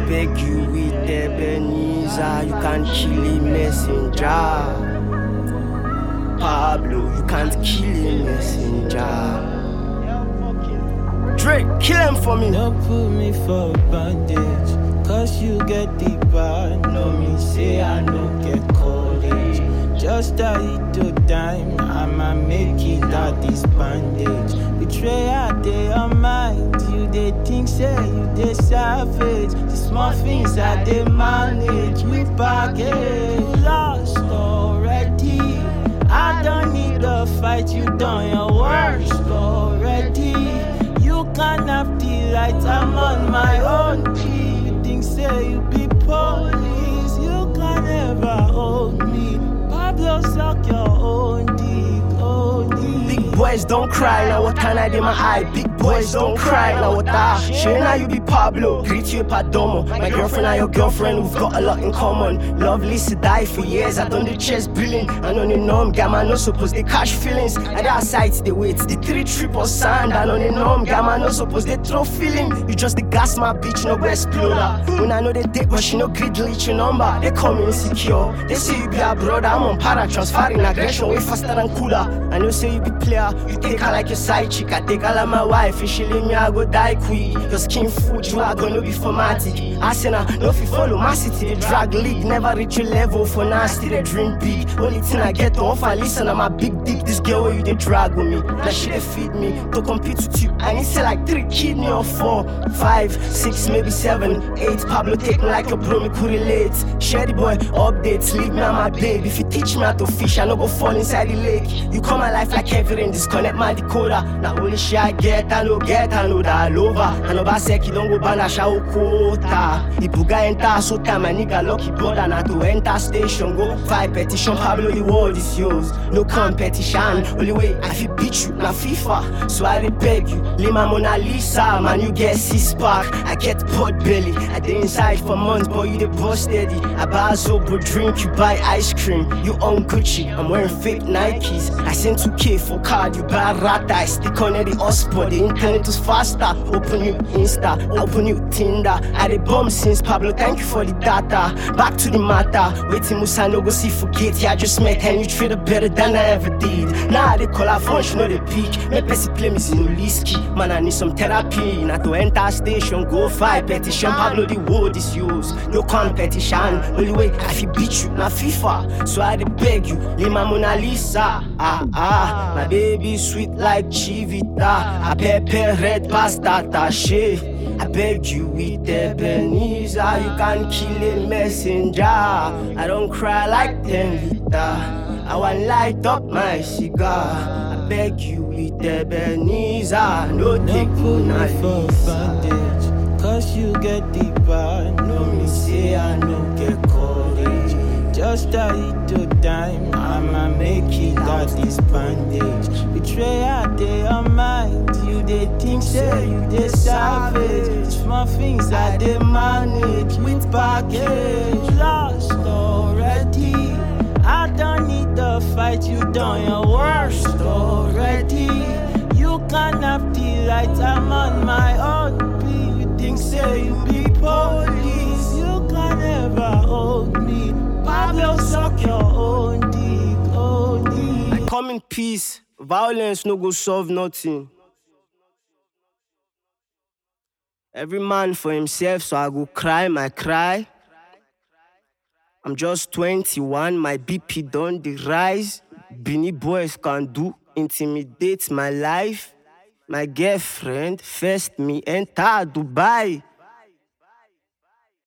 beg you with Ebenezer, you can't kill a messenger. Pablo, you can't kill a messenger. Drake, kill him for me. Don't put me for bandage, cause you get the bad. No me say I don't get college. Just a little time, I'ma make it out this bandage. Betrayal, they are mind. You they think say you they savage. The small things that they manage with baggage. You lost already. I don't need a fight, you done your worst already. You can't have the light, I'm on my own key. You think say you be police, you can never hold me. Pablo suck your own dick, own dick. Big boys don't cry, now what can I do my eye? Big boys don't cry, now what I share now you be Pablo, greet you Padomo. My girlfriend and your girlfriend, we've got a lot in common. Lovely to die for years, I done the chest billing. I know the norm, gamma no suppose they catch feelings. And that sight they wait, the 3-triple sand. I know the norm, gamma no suppose they throw feeling. You just the gas my bitch, no go exploder. When I know they take, but she no grid leech your number. They call me insecure, they say you be a brother. I'm on para, transferring aggression way faster than cooler. I know say you be player, you take her like your side chick. I take her like my wife, if she leave me I go die quick. Your skin food, you are gonna be formatic. I say nah, no fi follow my city. The drag league never reach your level for nasty. They dream big. Only thing I get to offer, listen, I'm a big dick. This girl where you they drag with me, that shit they feed me. To compete with you, I need say like 3 kidney or 4, 5, 6, maybe 7, 8. Pablo take me like a bro, me could relate. Share the boy updates, leave me on my babe. If you teach me how to fish, I no go fall inside the lake. You come my life like heavy rain, disconnect my decoder. Now only shit I get, I know that over. I know Baseki don't go ban a shower quota. Ibuga enter so time, my nigga lucky brother. Now to enter station, go 5 petition. Pablo, the world is yours, no competition. Only way I feel beat you, na FIFA. So I beg you, leave my Mona Lisa. Man, you get 6-pack, I get pot belly. I dey inside for months, boy, you the boss steady. I buy a sober drink, you buy ice cream. You own Gucci, I'm wearing fake Nikes. I send 2K for card, you buy rata. I stick on the hotspot, the internet is faster. Open you Insta, open you Tinder. I dey bomb since Pablo, thank you for the data. Back to the matter, waiting Musa no go see forget. Yeah, I just met and you treat her better than I ever did. Now they call her phone, she know the peak. Me Pessy play me no Liski. Man, I need some therapy. Now to enter station, go 5 petition. Pablo, the world is yours, no competition. Only way I feel beat you, na FIFA. So I dey beg you, leave my Mona Lisa. My baby sweet like Chivita. I pepper red pasta tache. I beg you with Ebenezer, you can't kill a messenger. I don't cry like 10 liter, I want light up my cigar. I beg you with Ebenezer, no take Put me me for bandage, cause you get the bad. No me say I don't get college. Just a little time, I'ma make it out this bandage. Betrayal, they are mind. You they think say you they savage. Small things that they manage with baggage. Lost already. I don't need the fight, you done your worst already. You can't have the light, I'm on my own beat. You think say you be police, you can never hold me. Pablo suck your own dick, own dick. I come in peace, violence no go solve nothing. Every man for himself, so I go cry my cry. I'm just 21, my BP done the rise. Beanie boys can do intimidate my life. My girlfriend first me enter Dubai.